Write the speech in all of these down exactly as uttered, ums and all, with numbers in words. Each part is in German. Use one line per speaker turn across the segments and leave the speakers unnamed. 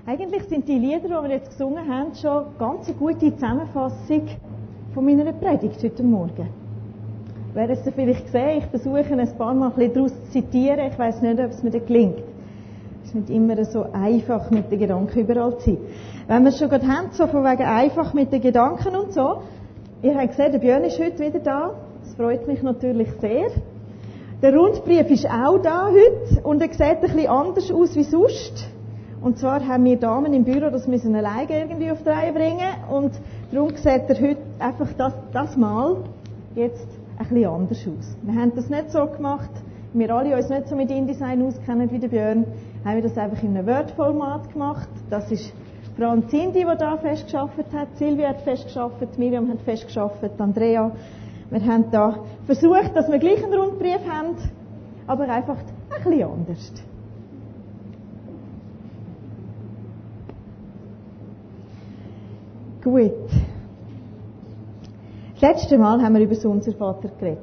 Eigentlich sind die Lieder, die wir jetzt gesungen haben, schon ganz eine gute Zusammenfassung von meiner Predigt heute Morgen. Wer es vielleicht gesehen, ich versuche ein paar Mal ein bisschen daraus zu zitieren. Ich weiss nicht, ob es mir gelingt. Es ist nicht immer so einfach, mit den Gedanken überall zu sein. Wenn wir es schon gerade haben, so von wegen einfach mit den Gedanken und so. Ihr habt gesehen, der Björn ist heute wieder da. Das freut mich natürlich sehr. Der Rundbrief ist auch da heute und er sieht ein bisschen anders aus wie sonst. Und zwar haben wir Damen im Büro das müssen alleine irgendwie auf die Reihe bringen und darum sieht er heute einfach das, das Mal jetzt ein bisschen anders aus. Wir haben das nicht so gemacht, wir alle uns nicht so mit InDesign auskennen wie der Björn, haben wir das einfach in einem Word-Format gemacht. Das ist Franz Cindy, die da festgearbeitet hat, Silvia hat festgearbeitet, Miriam hat festgearbeitet, Andrea. Wir haben da versucht, dass wir gleich einen Rundbrief haben, aber einfach ein bisschen anders. Gut. Das letzte Mal haben wir über das Unser Vater geredet.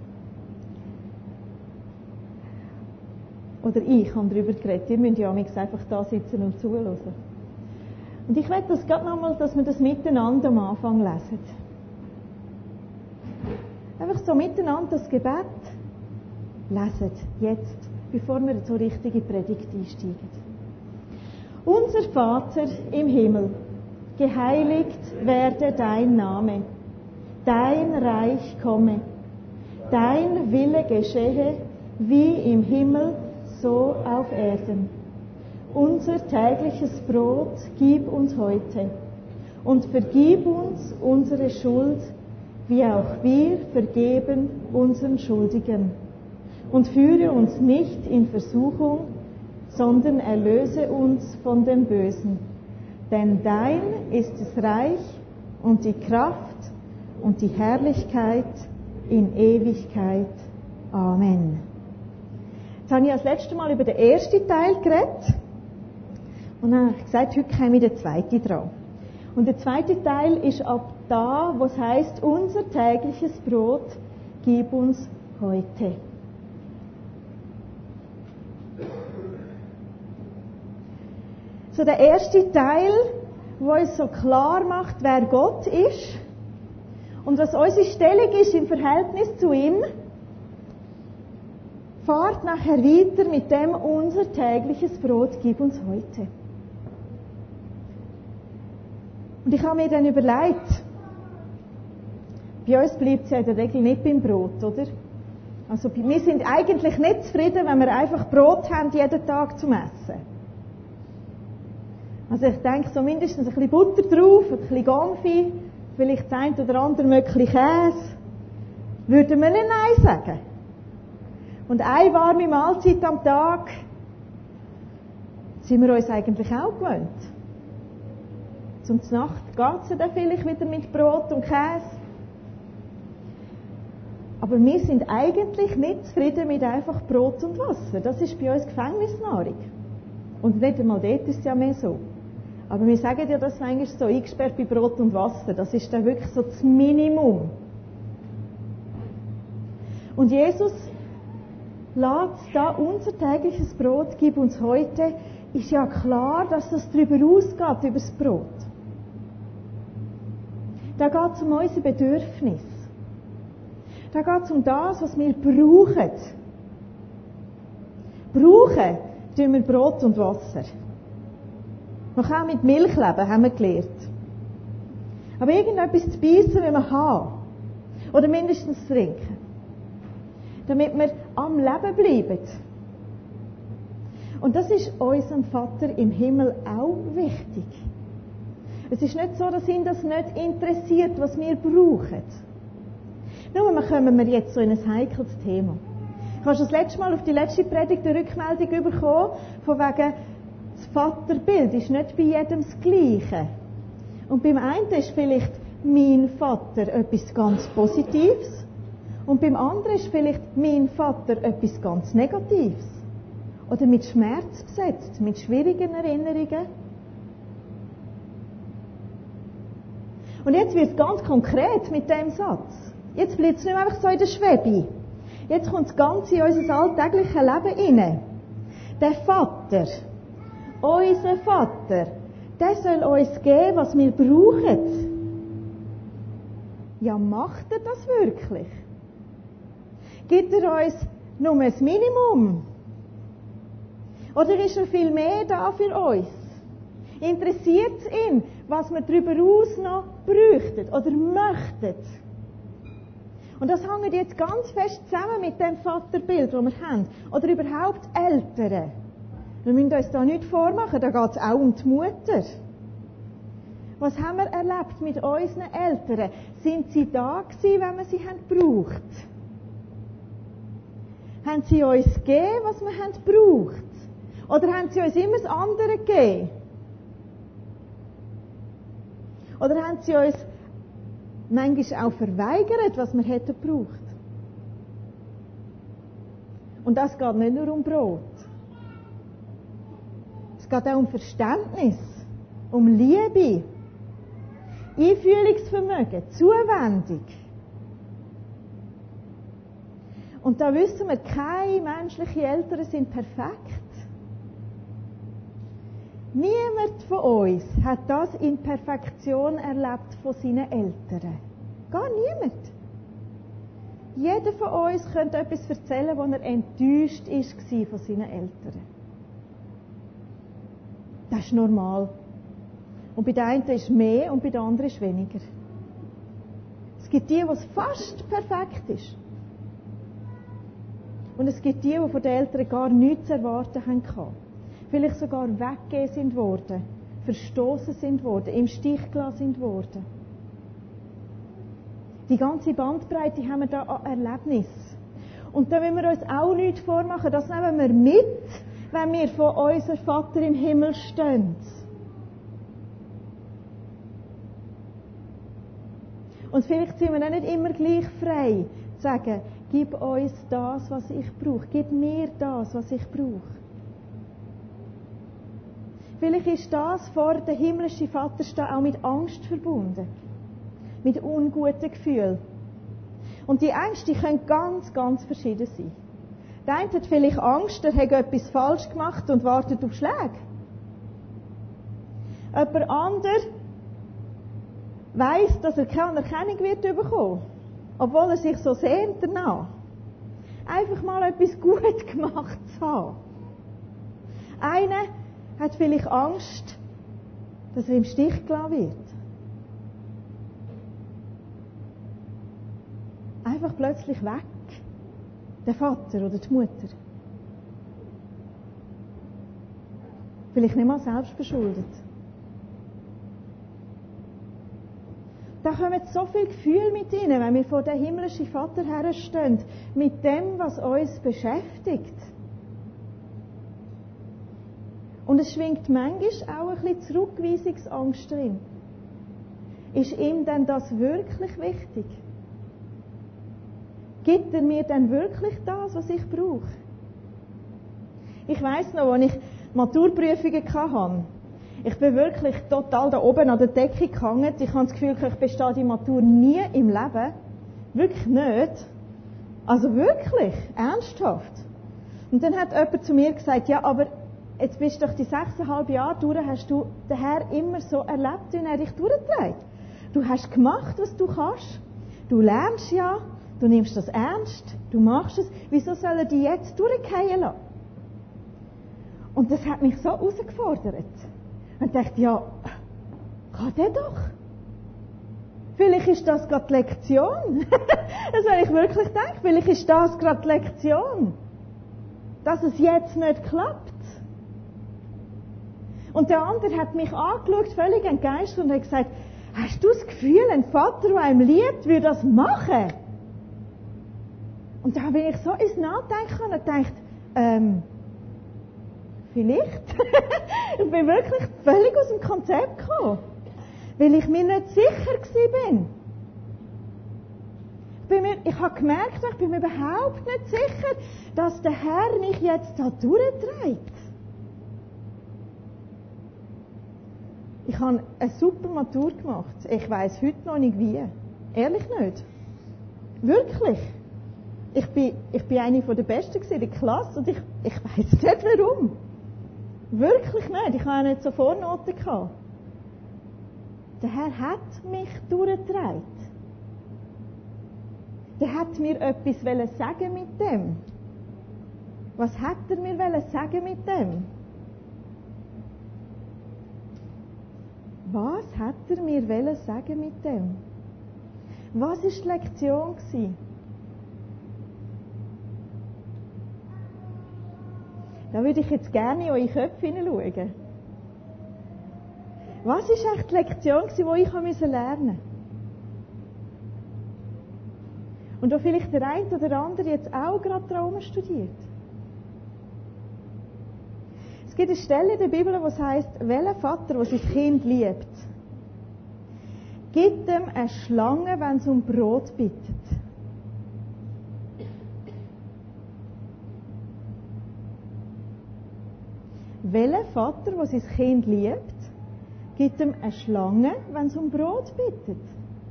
Oder ich habe darüber geredet. Ihr müsst ja einfach da sitzen und zuhören. Und ich möchte das gerade nochmal, dass wir das miteinander am Anfang lesen. Einfach so miteinander das Gebet lesen. Jetzt, bevor wir so richtig in die Predigt einsteigen. Unser Vater im Himmel, geheiligt werde dein Name, dein Reich komme, dein Wille geschehe, wie im Himmel, so auf Erden. Unser tägliches Brot gib uns heute und vergib uns unsere Schuld, wie auch wir vergeben unseren Schuldigen. Und führe uns nicht in Versuchung, sondern erlöse uns von dem Bösen. Denn dein ist das Reich und die Kraft und die Herrlichkeit in Ewigkeit. Amen. Jetzt habe ich das letzte Mal über den ersten Teil geredet. Und dann habe ich gesagt, heute käme der zweite dran. Und der zweite Teil ist ab da, wo es heisst, unser tägliches Brot gib uns heute. So der erste Teil, wo uns so klar macht, wer Gott ist und was unsere Stellung ist im Verhältnis zu ihm, fährt nachher weiter mit dem, unser tägliches Brot gib uns heute. Und ich habe mir dann überlegt, bei uns bleibt es ja in der Regel nicht beim Brot, oder? Also wir sind eigentlich nicht zufrieden, wenn wir einfach Brot haben, jeden Tag zum Essen. Also ich denke, so mindestens ein bisschen Butter drauf, ein bisschen Gamfi, vielleicht das ein oder andere Möckchen Käse, würden wir nicht Nein sagen. Und eine warme Mahlzeit am Tag sind wir uns eigentlich auch gewöhnt. Zum Nacht geht es dann vielleicht wieder mit Brot und Käse. Aber wir sind eigentlich nicht zufrieden mit einfach Brot und Wasser. Das ist bei uns Gefängnisnahrung. Und nicht einmal dort ist es ja mehr so. Aber wir sagen ja das manchmal so, eingesperrt bei Brot und Wasser. Das ist dann wirklich so das Minimum. Und Jesus lässt da unser tägliches Brot, gib uns heute, ist ja klar, dass das darüber ausgeht, über das Brot. Da geht es um unser Bedürfnis. Da geht es um das, was wir brauchen. Brauchen tun wir Brot und Wasser. Man kann auch mit Milch leben, haben wir gelernt. Aber irgendetwas zu beißen will man haben. Oder mindestens trinken. Damit wir am Leben bleiben. Und das ist unserem Vater im Himmel auch wichtig. Es ist nicht so, dass ihn das nicht interessiert, was wir brauchen. Nur kommen wir jetzt so in ein heikles Thema. Ich habe schon das letzte Mal auf die letzte Predigt eine Rückmeldung bekommen, von wegen, das Vaterbild ist nicht bei jedem das Gleiche. Und beim einen ist vielleicht mein Vater etwas ganz Positives und beim anderen ist vielleicht mein Vater etwas ganz Negatives. Oder mit Schmerz besetzt, mit schwierigen Erinnerungen. Und jetzt wird es ganz konkret mit dem Satz. Jetzt bleibt es nicht einfach so in der Schwebe. Jetzt kommt das Ganze in unser alltägliches Leben rein. Der Vater, unser Vater, der soll uns geben, was wir brauchen. Ja, macht er das wirklich? Gibt er uns nur das Minimum? Oder ist er viel mehr da für uns? Interessiert es ihn, was wir darüber hinaus noch bräuchten oder möchten? Und das hängt jetzt ganz fest zusammen mit dem Vaterbild, das wir haben. Oder überhaupt Eltern. Wir müssen uns da nicht vormachen, da geht es auch um die Mutter. Was haben wir erlebt mit unseren Eltern? Sind sie da gewesen, wenn wir sie haben gebraucht? Haben sie uns gegeben, was wir haben gebraucht? Oder haben sie uns immer das andere gegeben? Oder haben sie uns manchmal auch verweigert, was wir hätten gebraucht? Und das geht nicht nur um Brot. Es geht auch um Verständnis, um Liebe, Einfühlungsvermögen, Zuwendung. Und da wissen wir, keine menschlichen Eltern sind perfekt. Niemand von uns hat das in Perfektion erlebt von seinen Eltern. Gar niemand. Jeder von uns könnte etwas erzählen, wo er enttäuscht war von seinen Eltern. Das ist normal. Und bei der einen ist mehr und bei der anderen ist weniger. Es gibt die, wo es fast perfekt ist. Und es gibt die, die von den Eltern gar nichts zu erwarten haben. Vielleicht sogar weggegeben sind worden, verstoßen sind worden, im Stich gelassen sind worden. Die ganze Bandbreite haben wir da an Erlebnis. Und da wollen wir uns auch nichts vormachen, das nehmen wir mit, wenn wir vor unserem Vater im Himmel stehen. Und vielleicht sind wir auch nicht immer gleich frei, zu sagen, gib uns das, was ich brauche, gib mir das, was ich brauche. Vielleicht ist das vor dem himmlischen Vater stehen auch mit Angst verbunden. Mit unguten Gefühlen. Und die Ängste die können ganz, ganz verschieden sein. Der eine hat vielleicht Angst, er hat etwas falsch gemacht und wartet auf Schläge. Jemand anderer weiss, dass er keine Anerkennung wird bekommen, obwohl er sich so sehnt danach. Einfach mal etwas gut gemacht zu haben. Einer hat vielleicht Angst, dass er im Stich gelassen wird. Einfach plötzlich weg. Der Vater oder die Mutter. Vielleicht nicht mal selbst verschuldet. Da kommen so viele Gefühle mit rein, wenn wir vor dem himmlischen Vater herstehen, mit dem, was uns beschäftigt. Und es schwingt manchmal auch ein bisschen Zurückweisungsangst drin. Ist ihm denn das wirklich wichtig? Gibt er mir denn wirklich das, was ich brauche? Ich weiss noch, als ich Maturprüfungen hatte, ich bin wirklich total da oben an der Decke gehangen. Ich habe das Gefühl, ich bestehe die Matur nie im Leben. Wirklich nicht. Also wirklich, ernsthaft. Und dann hat jemand zu mir gesagt, ja, aber jetzt bist du doch die sechseinhalb Jahre durch, hast du den Herrn immer so erlebt, wie er dich durchträgt. Du hast gemacht, was du kannst. Du lernst ja, du nimmst das ernst, du machst es. Wieso soll er dich jetzt durchfallen lassen? Und das hat mich so herausgefordert. Und ich dachte, ja, geht der doch. Vielleicht ist das gerade die Lektion. Das habe ich wirklich gedacht. Vielleicht ist das gerade die Lektion. Dass es jetzt nicht klappt. Und der andere hat mich angeschaut, völlig entgeistert und hat gesagt, hast du das Gefühl, ein Vater, der einem liebt, würde das machen? Und da bin ich so ins Nachdenken und dachte, ähm, vielleicht. Ich bin wirklich völlig aus dem Konzept gekommen. Weil ich mir nicht sicher war. Ich, bin mir, ich habe gemerkt, ich bin mir überhaupt nicht sicher, dass der Herr mich jetzt da durchträgt. Ich habe eine super Matur gemacht. Ich weiss heute noch nicht wie. Ehrlich nicht. Wirklich. Ich bin, ich bin eine der Besten in der Klasse und ich, ich weiss nicht warum. Wirklich nicht. Ich habe nicht so Vornoten gehabt. Der Herr hat mich durchgetragen. Der hat mir etwas sagen mit dem. Was hat er mir sagen mit dem? Was hat er mir sagen mit dem? Was war die Lektion? Da würde ich jetzt gerne in eure Köpfe hineinschauen. Was war echt die Lektion, die ich lernen musste? Und wo vielleicht der eine oder andere jetzt auch gerade Traum studiert. Es gibt eine Stelle in der Bibel, wo es heisst, welcher Vater, der sein Kind liebt, gibt ihm eine Schlange, wenn es um Brot bittet. Welcher Vater, der sein Kind liebt, gibt ihm eine Schlange, wenn es um Brot bittet?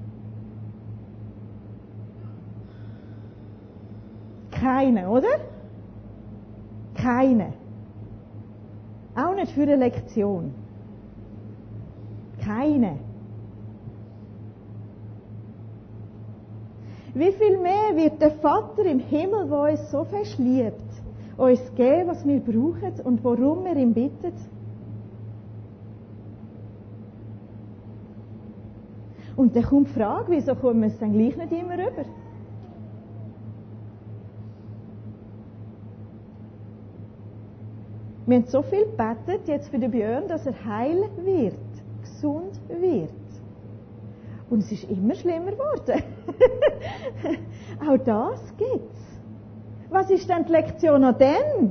Keine, oder? Keine. Auch nicht für eine Lektion. Keine. Wie viel mehr wird der Vater im Himmel, der uns so fest liebt, uns geben, was wir brauchen und worum wir ihn bitten? Und dann kommt die Frage, wieso kommen wir es dann gleich nicht immer rüber? Wir haben so viel gebetet jetzt für den Björn, dass er heil wird, gesund wird. Und es ist immer schlimmer geworden. Auch das gibt's. Was ist denn die Lektion an dem?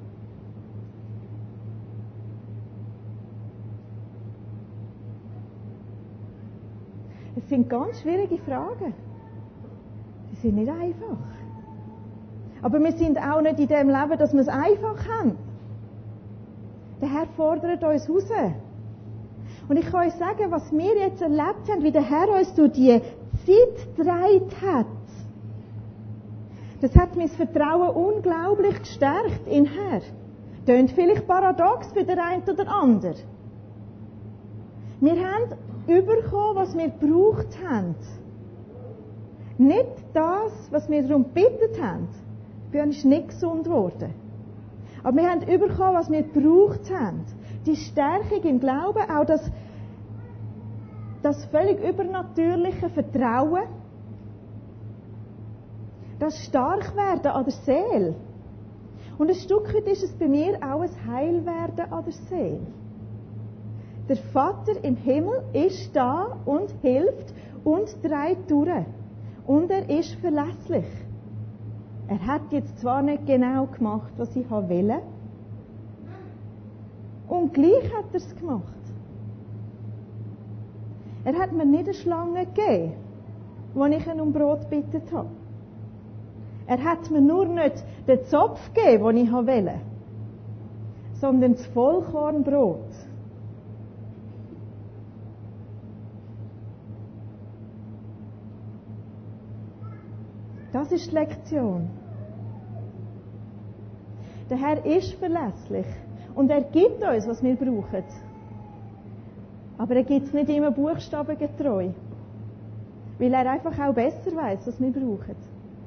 Es sind ganz schwierige Fragen. Die sind nicht einfach. Aber wir sind auch nicht in dem Leben, dass wir es einfach haben. Der Herr fordert uns raus. Und ich kann euch sagen, was wir jetzt erlebt haben, wie der Herr uns durch die Zeit getragen hat. Das hat mein Vertrauen unglaublich gestärkt in den Herr. Tönt vielleicht paradox für den einen oder anderen. Wir haben bekommen, was wir gebraucht haben. Nicht das, was wir darum gebeten haben. Björn ist nicht gesund geworden. Aber wir haben bekommen, was wir gebraucht haben. Die Stärkung im Glauben, auch das, das völlig übernatürliche Vertrauen, das Starkwerden an der Seele. Und ein Stück weit ist es bei mir auch ein Heilwerden an der Seele. Der Vater im Himmel ist da und hilft und trägt durch. Und er ist verlässlich. Er hat jetzt zwar nicht genau gemacht, was ich wollte, und gleich hat er es gemacht. Er hat mir nicht eine Schlange gegeben, als ich ihn um Brot gebeten habe. Er hat mir nur nicht den Zopf gegeben, den ich wollte, sondern das Vollkornbrot. Das ist die Lektion. Der Herr ist verlässlich und er gibt uns, was wir brauchen. Aber er gibt es nicht immer buchstabengetreu, weil er einfach auch besser weiß, was wir brauchen.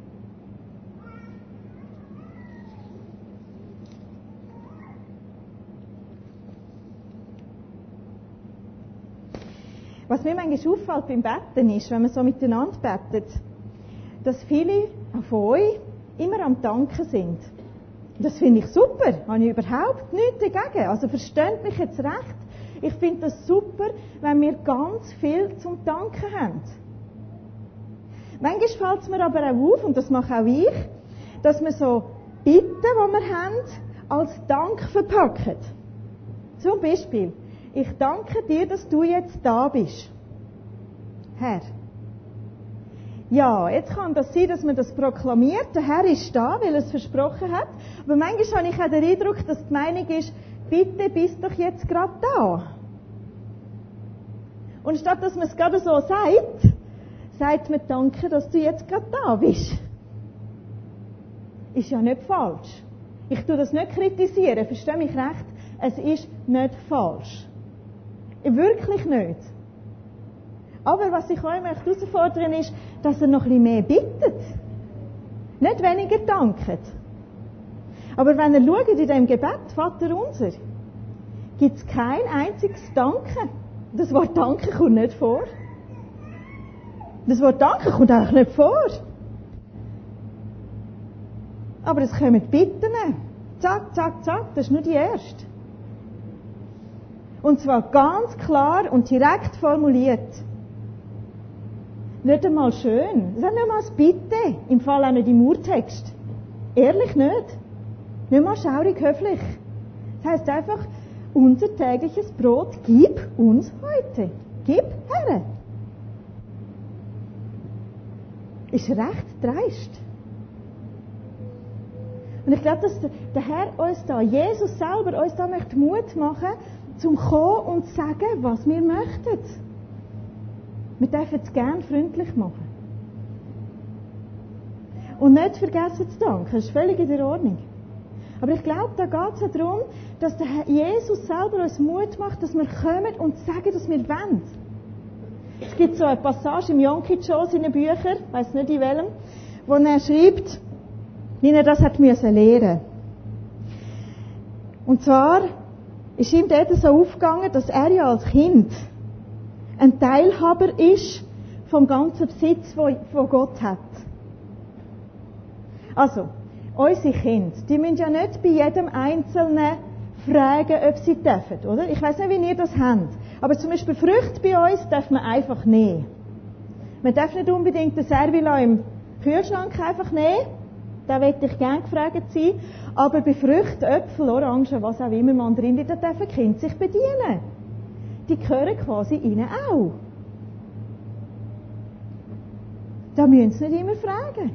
Was mir manchmal auffällt beim Betten ist, wenn man so miteinander betet, dass viele von euch immer am Danken sind. Das finde ich super, habe ich überhaupt nichts dagegen. Also versteht mich jetzt recht. Ich finde das super, wenn wir ganz viel zum Danken haben. Manchmal fällt es mir aber auch auf, und das mache auch ich, dass wir so Bitten, die wir haben, als Dank verpacken. Zum Beispiel, ich danke dir, dass du jetzt da bist. Herr. Ja, jetzt kann das sein, dass man das proklamiert. Der Herr ist da, weil er es versprochen hat. Aber manchmal habe ich auch den Eindruck, dass die Meinung ist, bitte bist doch jetzt gerade da. Und statt dass man es gerade so sagt, sagt man danke, dass du jetzt gerade da bist. Ist ja nicht falsch. Ich tue das nicht kritisieren, verstehe mich recht. Es ist nicht falsch. Wirklich nicht. Aber was ich euch möchte herausfordern ist, dass ihr noch ein bisschen mehr bittet. Nicht weniger danket. Aber wenn ihr schaut in diesem Gebet, Vater unser, gibt es kein einziges Danke. Das Wort Danke kommt nicht vor. Das Wort Danke kommt eigentlich nicht vor. Aber es kommen Bitten. Zack, zack, zack, das ist nur die erste. Und zwar ganz klar und direkt formuliert. Nicht einmal schön. Das ist nicht mal das Bitte. Im Fall auch nicht im Urtext. Ehrlich nicht. Nicht mal schaurig höflich. Das heisst einfach, unser tägliches Brot gib uns heute. Gib her. Ist recht dreist. Und ich glaube, dass der Herr uns da, Jesus selber, uns da möchte Mut machen, zum kommen und zu sagen, was wir möchten. Wir dürfen es gerne freundlich machen. Und nicht vergessen zu danken, das ist völlig in der Ordnung. Aber ich glaube, da geht es ja darum, dass der Herr Jesus selber uns Mut macht, dass wir kommen und sagen, dass wir wollen. Es gibt so eine Passage im Yonki Cho, seinen Büchern, ich weiss nicht in welchem, wo er schreibt, wie er das hat müssen lernen. Und zwar ist ihm dort so aufgegangen, dass er ja als Kind ein Teilhaber ist vom ganzen Besitz, den Gott hat. Also, unsere Kinder, die müssen ja nicht bei jedem Einzelnen fragen, ob sie dürfen, oder? Ich weiss nicht, wie ihr das habt. Aber zum Beispiel Früchte bei uns darf man einfach nehmen. Man darf nicht unbedingt den Servila im Kühlschrank einfach nehmen. Da möchte ich gerne gefragt sein. Aber bei Früchten, Äpfel, Orangen, was auch immer, Mandarinen, da dürfen die Kinder sich bedienen. Die gehören quasi ihnen auch. Da müssen sie nicht immer fragen.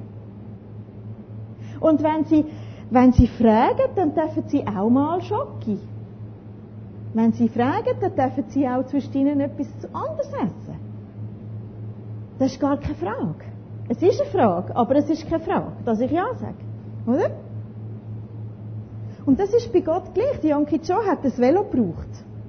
Und wenn sie, wenn sie fragen, dann dürfen sie auch mal Schoki. Wenn sie fragen, dann dürfen sie auch zwischen ihnen etwas anderes essen. Das ist gar keine Frage. Es ist eine Frage, aber es ist keine Frage, dass ich Ja sage. Oder? Und das ist bei Gott gleich. Die Yonki Cho hat das Velo gebraucht.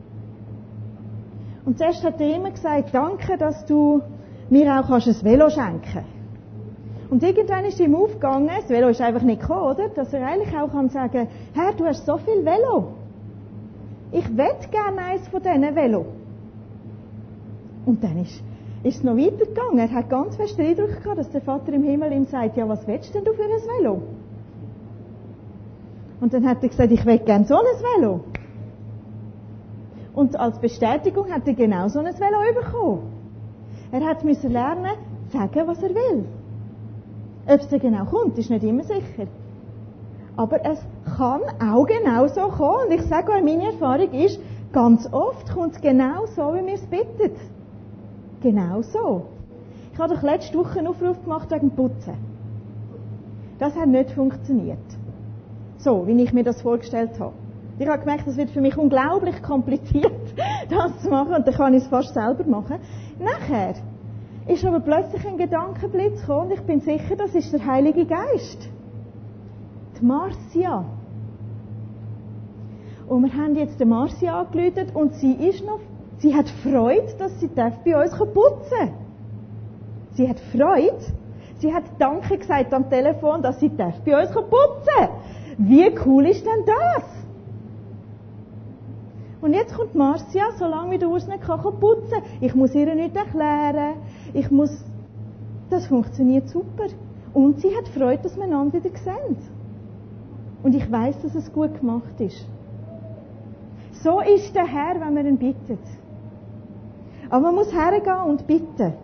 Und zuerst hat er immer gesagt, danke, dass du mir auch kannst ein Velo schenken kannst. Und irgendwann ist ihm aufgegangen, das Velo ist einfach nicht gekommen, oder? Dass er eigentlich auch kann sagen, Herr, du hast so viel Velo. Ich möchte gerne eins von diesen Velo. Und dann ist, ist es noch weitergegangen. Er hat ganz fest den Eindruck gehabt, dass der Vater im Himmel ihm sagt, ja, was willst denn du für ein Velo? Und dann hat er gesagt, ich will gerne so ein Velo. Und als Bestätigung hat er genau so ein Velo bekommen. Er hat müssen lernen, sagen, was er will. Ob es dann genau kommt, ist nicht immer sicher. Aber es kann auch genau so kommen. Und ich sage euch, meine Erfahrung ist, ganz oft kommt es genau so, wie wir es bitten. Genau so. Ich habe doch letzte Woche einen Aufruf gemacht wegen Putzen. Das hat nicht funktioniert. So, wie ich mir das vorgestellt habe. Ich habe gemerkt, das wird für mich unglaublich kompliziert, das zu machen. Und dann kann ich es fast selber machen. Nachher ist aber plötzlich ein Gedankenblitz gekommen. Und ich bin sicher, das ist der Heilige Geist. Die Marcia. Und wir haben jetzt die Marcia angerufen und sie ist noch, sie hat Freude, dass sie bei uns putzen kann. Sie hat Freude. Sie hat Danke gesagt am Telefon, dass sie bei uns putzen kann. Wie cool ist denn das? Und jetzt kommt Marcia, solange wie der Urs nicht kann, putzen. Ich muss ihr nichts erklären. Ich muss, das funktioniert super. Und sie hat Freude, dass wir einander wieder sehen. Und ich weiss, dass es gut gemacht ist. So ist der Herr, wenn man ihn bittet. Aber man muss hergehen und bitten.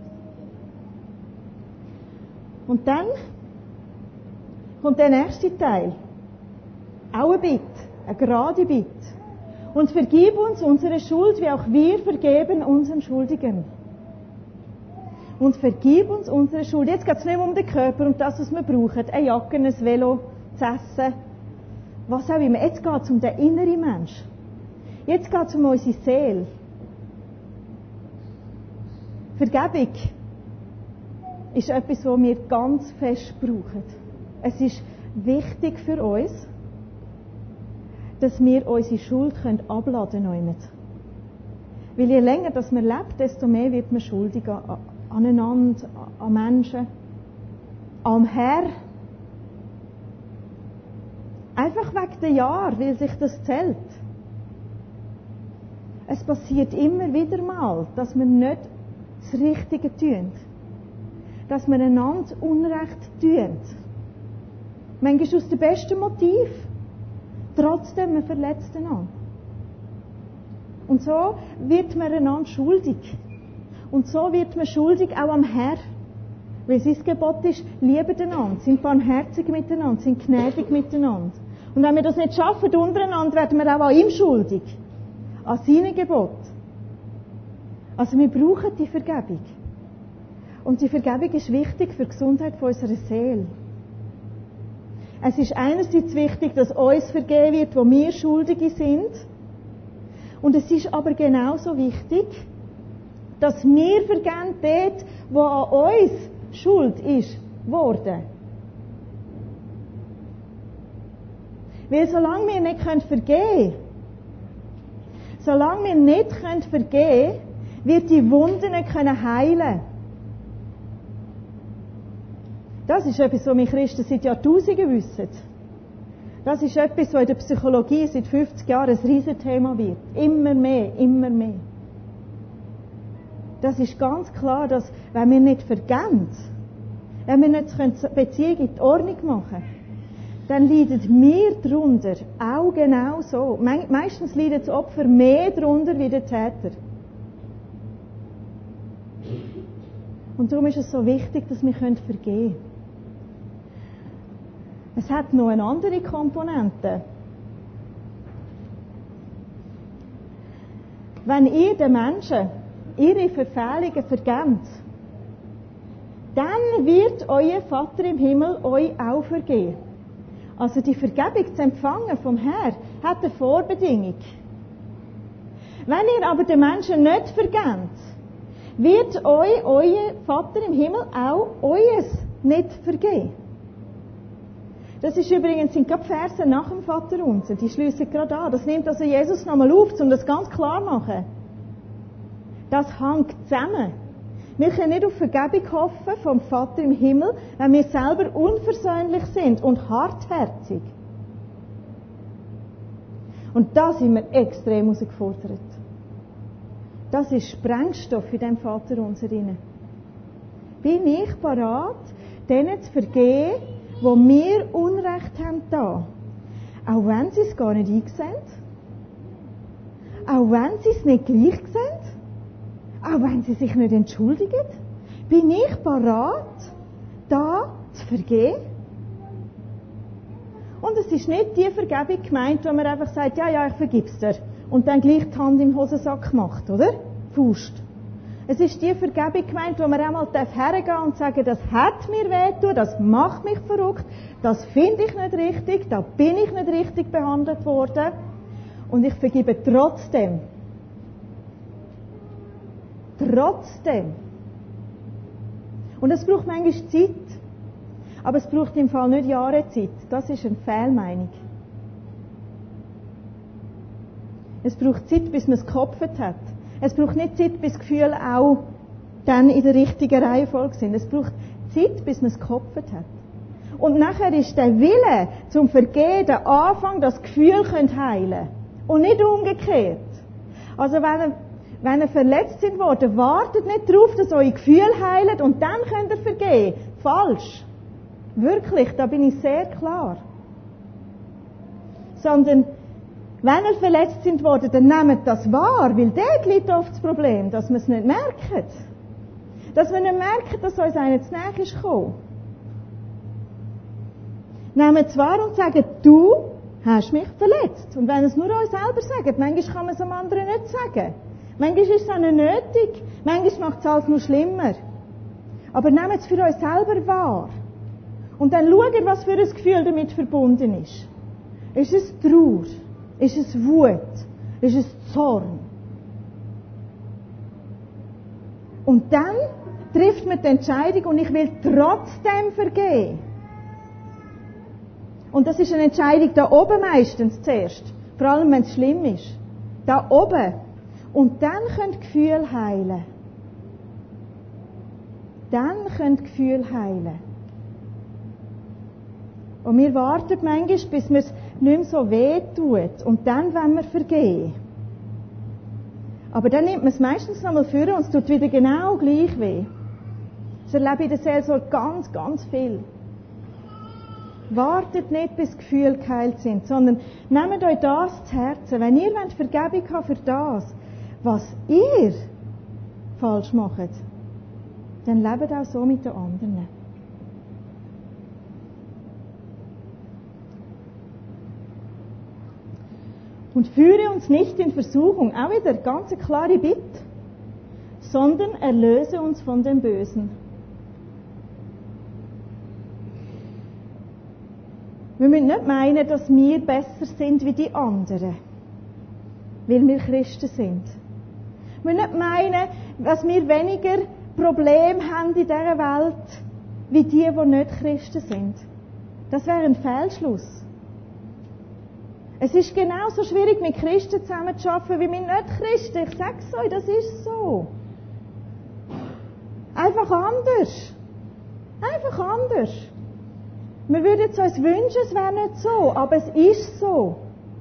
Und dann kommt der nächste Teil. Auch ein Bitt, eine gerade Bitt. Und vergib uns unsere Schuld, wie auch wir vergeben unseren Schuldigen. Und vergib uns unsere Schuld. Jetzt geht es nicht mehr um den Körper, um das, was wir brauchen. Eine Jacke, ein Velo, zu essen, was auch immer. Jetzt geht es um den inneren Mensch. Jetzt geht es um unsere Seele. Vergebung ist etwas, was wir ganz fest brauchen. Es ist wichtig für uns. dass wir unsere Schuld abladen können. Weil je länger dass man lebt, desto mehr wird man schuldig aneinander, an Menschen, am Herr. Einfach wegen der Jahre, weil sich das zählt. Es passiert immer wieder mal, dass wir nicht das Richtige tun. Dass wir einander Unrecht tun. Manchmal aus dem besten Motiv. Trotzdem, man verletzt einander. Und so wird man einander schuldig. Und so wird man schuldig auch am Herr. Weil sein Gebot ist, liebet einander, sind barmherzig miteinander, sind gnädig miteinander. Und wenn wir das nicht schaffen untereinander, werden wir auch an ihm schuldig. An seinem Gebot. Also wir brauchen die Vergebung. Und die Vergebung ist wichtig für die Gesundheit unserer Seele. Es ist einerseits wichtig, dass uns vergeben wird, wo wir Schuldige sind. Und es ist aber genauso wichtig, dass wir vergeben dort, wo an uns Schuld ist worden. Weil solange wir nicht vergeben können, solange wir nicht vergeben können, wird die Wunde nicht heilen können. Das ist etwas, was wir Christen seit Jahrtausenden wissen. Das ist etwas, was in der Psychologie seit fünfzig Jahren ein Riesenthema wird. Immer mehr, immer mehr. Das ist ganz klar, dass, wenn wir nicht vergeben, wenn wir nicht die Beziehung in die Ordnung machen, dann leiden wir darunter auch genau so. Meistens leidet das Opfer mehr darunter wie der Täter. Und darum ist es so wichtig, dass wir vergeben können. Es hat noch eine andere Komponente. Wenn ihr den Menschen ihre Verfehlungen vergebt, dann wird euer Vater im Himmel euch auch vergeben. Also die Vergebung zu empfangen vom Herrn hat eine Vorbedingung. Wenn ihr aber den Menschen nicht vergebt, wird euch euer Vater im Himmel auch euers nicht vergeben. Das ist übrigens, sind gerade Verse nach dem Vater unser, die schliessen gerade an. Das nimmt also Jesus nochmal auf, um das ganz klar zu machen. Das hängt zusammen. Wir können nicht auf Vergebung hoffen vom Vater im Himmel, wenn wir selber unversöhnlich sind und hartherzig. Und da sind wir extrem herausgefordert. Das ist Sprengstoff in diesem Vater unser inne. Bin ich bereit, denen zu vergeben, wo wir Unrecht haben da, auch wenn sie es gar nicht einsehen, auch wenn sie es nicht gleich sehen, auch wenn sie sich nicht entschuldigen, bin ich bereit, da zu vergeben? Und es ist nicht die Vergebung gemeint, wo man einfach sagt, ja, ja, ich vergib's dir, und dann gleich die Hand im Hosensack macht, oder? Faust. Es ist die Vergebung gemeint, wo man einmal hergehen darf und sagen, das hat mir wehgetan, das macht mich verrückt, das finde ich nicht richtig, da bin ich nicht richtig behandelt worden und ich vergebe trotzdem. Trotzdem. Und es braucht manchmal Zeit, aber es braucht im Fall nicht Jahre Zeit. Das ist eine Fehlmeinung. Es braucht Zeit, bis man es gekopft hat. Es braucht nicht Zeit, bis Gefühle auch dann in der richtigen Reihenfolge sind. Es braucht Zeit, bis man es gekopft hat. Und nachher ist der Wille zum Vergehen der Anfang, dass Gefühle heilen können. Und nicht umgekehrt. Also wenn ihr, wenn ihr verletzt sind worden, wartet nicht darauf, dass eure Gefühle heilen und dann könnt ihr vergehen. Falsch. Wirklich, da bin ich sehr klar. Sondern wenn ihr verletzt sind worden, dann nehmt das wahr, weil dort liegt oft das Problem, dass wir es nicht merken. Dass wir nicht merken, dass uns einer zu nahe ist gekommen. Nehmt es wahr und sagt, du hast mich verletzt. Und wenn ihr es nur euch selber sagt, manchmal kann man es am anderen nicht sagen. Manchmal ist es auch nicht nötig. Manchmal macht es alles nur schlimmer. Aber nehmt es für euch selber wahr. Und dann schaut, was für ein Gefühl damit verbunden ist. Ist es Trauer? Ist es Wut? Ist es Zorn? Und dann trifft man die Entscheidung und ich will trotzdem vergeben. Und das ist eine Entscheidung da oben meistens zuerst. Vor allem, wenn es schlimm ist. Da oben. Und dann können die Gefühle heilen. Dann können die Gefühle heilen. Und wir warten manchmal, bis mir es nicht mehr so weh tut. Und dann wollen wir vergehen. Aber dann nimmt man es meistens noch mal vor und es tut wieder genau gleich weh. Das erlebe ich in der Seelsorge ganz, ganz viel. Wartet nicht, bis die Gefühle geheilt sind, sondern nehmt euch das zu Herzen. Wenn ihr Vergebung habt für das, was ihr falsch macht, dann lebt auch so mit den anderen. Und führe uns nicht in Versuchung, auch wieder ganz eine klare Bitte, sondern erlöse uns von dem Bösen. Wir müssen nicht meinen, dass wir besser sind wie die anderen, weil wir Christen sind. Wir müssen nicht meinen, dass wir weniger Probleme haben in dieser Welt, wie die, die nicht Christen sind. Das wäre ein Fehlschluss. Es ist genauso schwierig, mit Christen zusammenzuarbeiten, wie mit Nicht-Christen. Ich sage es euch, das ist so. Einfach anders. Einfach anders. Wir würden es uns wünschen, es wäre nicht so, aber es ist so.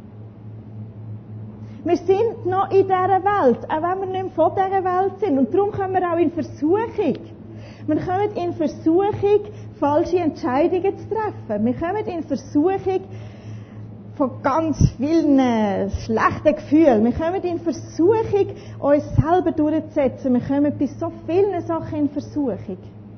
Wir sind noch in dieser Welt, auch wenn wir nicht mehr von dieser Welt sind. Und darum kommen wir auch in Versuchung. Wir kommen in Versuchung, falsche Entscheidungen zu treffen. Wir kommen in Versuchung von ganz vielen schlechten Gefühlen. Wir kommen in Versuchung, uns selber durchzusetzen. Wir kommen bei so vielen Sachen in Versuchung.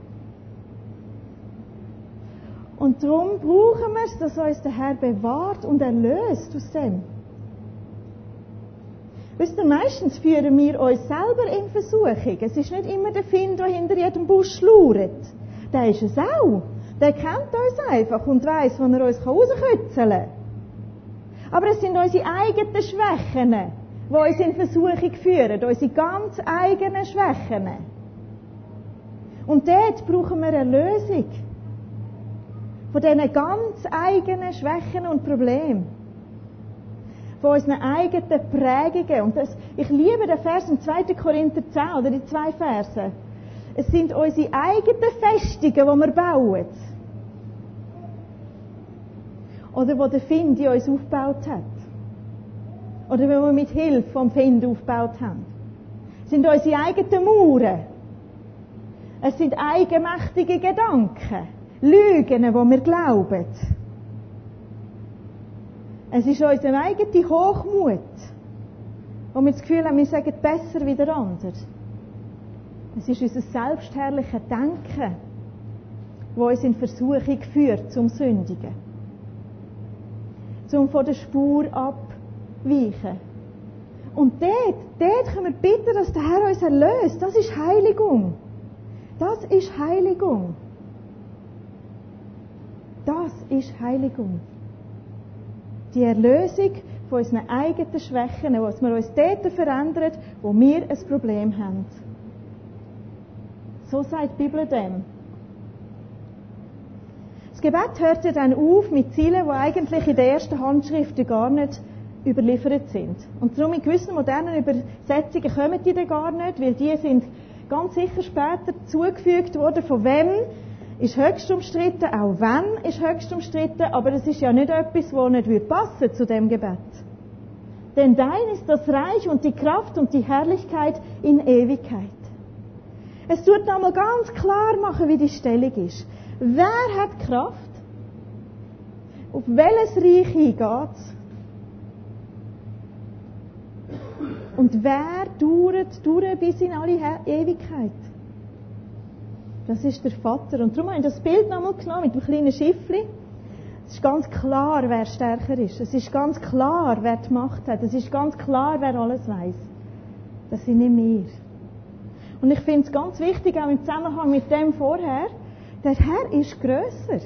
Und darum brauchen wir es, dass uns der Herr bewahrt und erlöst aus dem. Wisst ihr, meistens führen wir uns selber in Versuchung. Es ist nicht immer der Find, der hinter jedem Busch lauert. Der ist es auch. Der kennt uns einfach und weiss, wo er uns rauskützeln kann. Aber es sind unsere eigenen Schwächen, die uns in Versuchung führen. Unsere ganz eigenen Schwächen. Und dort brauchen wir eine Lösung. Von diesen ganz eigenen Schwächen und Problemen. Von unseren eigenen Prägungen. Und das, ich liebe den Vers im zweiten Korinther zehn, oder die zwei Verse. Es sind unsere eigenen Festungen, die wir bauen. Oder die der Find in uns aufgebaut hat. Oder die wir mit Hilfe vom Find aufgebaut haben. Es sind unsere eigenen Mauern. Es sind eigenmächtige Gedanken. Lügen, die wir glauben. Es ist unser eigener Hochmut, wo wir das Gefühl haben, wir sagen besser wie der andere. Es ist unser selbstherrliches Denken, das uns in Versuchung führt zum Sündigen. Zum von der Spur abweichen. Und dort, dort können wir bitten, dass der Herr uns erlöst. Das ist Heiligung. Das ist Heiligung. Das ist Heiligung. Die Erlösung von unseren eigenen Schwächen, was wir uns dort verändern, wo wir ein Problem haben. So sagt die Bibel dem. Das Gebet hört ja dann auf mit Zielen, die eigentlich in der ersten Handschrift gar nicht überliefert sind. Und darum in gewissen modernen Übersetzungen kommen die dann gar nicht, weil die sind ganz sicher später zugefügt worden. Von wem ist höchst umstritten, auch wenn ist höchst umstritten, aber es ist ja nicht etwas, das nicht passen würde zu dem Gebet. Denn dein ist das Reich und die Kraft und die Herrlichkeit in Ewigkeit. Es tut nochmal ganz klar machen, wie die Stellung ist. Wer hat Kraft? Auf welches Reich hingeht? Und wer dauert durch bis in alle Ewigkeit? Das ist der Vater. Und darum habe ich das Bild nochmal genommen mit dem kleinen Schiffli. Es ist ganz klar, wer stärker ist. Es ist ganz klar, wer die Macht hat. Es ist ganz klar, wer alles weiss. Das sind nicht wir. Und ich finde es ganz wichtig, auch im Zusammenhang mit dem vorher, der Herr ist grösser.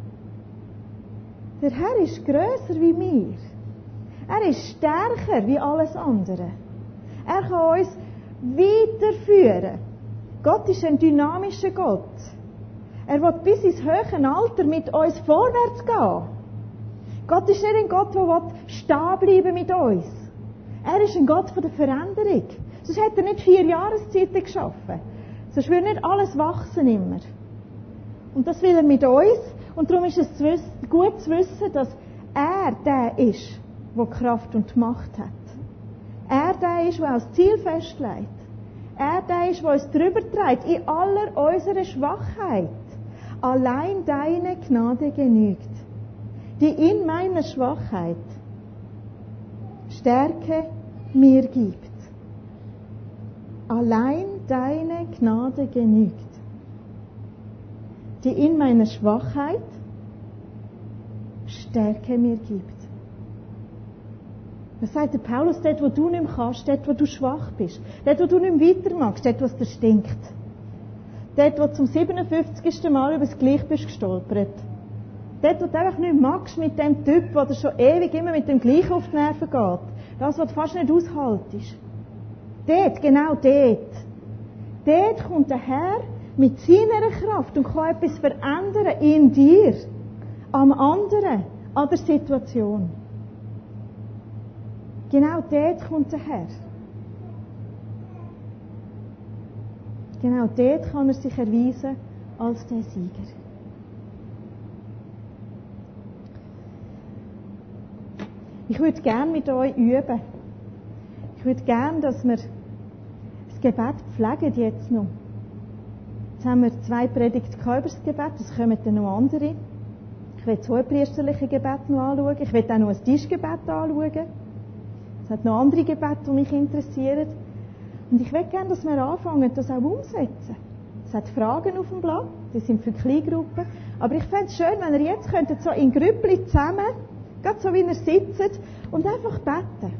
Der Herr ist grösser wie wir. Er ist stärker wie alles andere. Er kann uns weiterführen. Gott ist ein dynamischer Gott. Er will bis ins höhere Alter mit uns vorwärts gehen. Gott ist nicht ein Gott, der stehen bleiben mit uns. Er ist ein Gott von der Veränderung. Sonst hätte er nicht vier Jahreszeiten geschaffen. Sonst würde nicht alles wachsen immer. Und das will er mit uns. Und darum ist es gut zu wissen, dass er der ist, der Kraft und Macht hat. Er der ist, der auch das Ziel festlegt. Er der ist, der uns drüber trägt, in aller unserer Schwachheit. Allein deine Gnade genügt, die in meiner Schwachheit Stärke mir gibt. Allein deine Gnade genügt, die in meiner Schwachheit Stärke mir gibt. Was sagt der Paulus? Dort, wo du nicht mehr kannst, dort, wo du schwach bist, dort, wo du nicht mehr weitermachst, dort, wo es dir stinkt, dort, wo du zum siebenundfünfzigsten Mal über das Gleich bist gestolpert, dort, wo du einfach nicht magst mit dem Typ, der dir schon ewig immer mit dem Gleich auf die Nerven geht, das, was du fast nicht aushaltest. Dort, genau dort. Dort kommt der Herr mit seiner Kraft und kann etwas verändern in dir, am anderen, an der Situation. Genau dort kommt der Herr. Genau dort kann er sich erweisen als der Sieger. Ich würde gerne mit euch üben. Ich würde gerne, dass wir das Gebet pflegen jetzt noch. Jetzt haben wir zwei Predigten über das Gebet, es kommen dann noch andere. Ich will das hohepriesterliche Gebet noch anschauen. Ich will auch noch ein Tischgebet anschauen. Es hat noch andere Gebete, die mich interessieren. Und ich will gerne, dass wir anfangen, das auch umzusetzen. Es hat Fragen auf dem Blatt, die sind für Kleingruppen. Aber ich fände es schön, wenn ihr jetzt könntet, so in Grüppli zusammen, gerade so wie ihr sitzt, und einfach beten.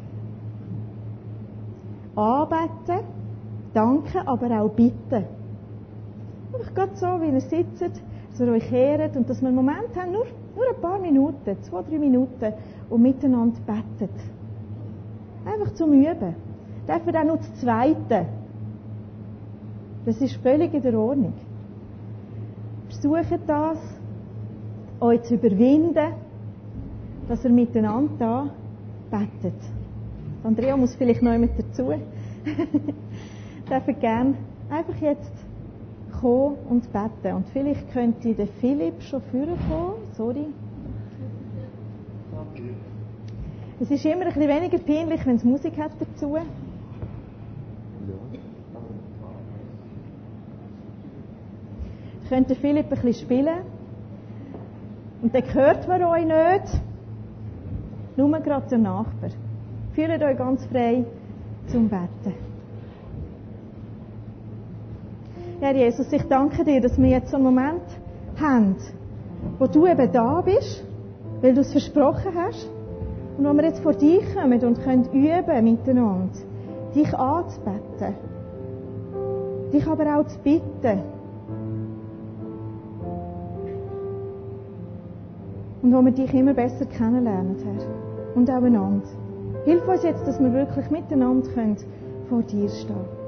Anbeten, danken, aber auch bitten. Einfach gerade so, wie ihr sitzt, dass ihr euch ehrt und dass wir einen Moment haben, nur, nur ein paar Minuten, zwei, drei Minuten, und miteinander betet. Einfach zum Üben. Dürfen wir auch noch das Zweite. Das ist völlig in der Ordnung. Versucht das, euch zu überwinden, dass ihr miteinander da betet. Andrea muss vielleicht noch jemand dazu. Dürfen gerne einfach jetzt kommen und beten. Und vielleicht könnte der Philipp schon vorkommen. Sorry. Es ist immer ein bisschen weniger peinlich, wenn es Musik hat dazu. Könnte Philipp ein bisschen spielen. Und dann hört man euch nicht. Nur gerade der Nachbar. Fühlt euch ganz frei zum Beten. Herr Jesus, ich danke dir, dass wir jetzt so einen Moment haben, wo du eben da bist, weil du es versprochen hast. Und wo wir jetzt vor dich kommen und können üben miteinander, dich anzubeten, dich aber auch zu bitten. Und wo wir dich immer besser kennenlernen, Herr. Und auch einander. Hilf uns jetzt, dass wir wirklich miteinander können vor dir stehen können.